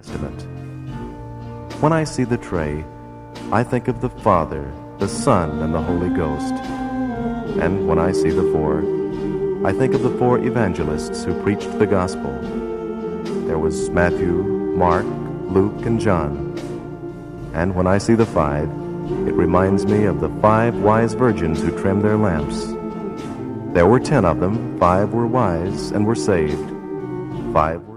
Testament. When I see the tray, I think of the Father, the Son, and the Holy Ghost. And when I see the four, I think of the four evangelists who preached the gospel. There was Matthew, Mark, Luke, and John. And when I see the five, it reminds me of the 5 wise virgins who trimmed their lamps. There were 10 of them. 5 were wise and were saved. 5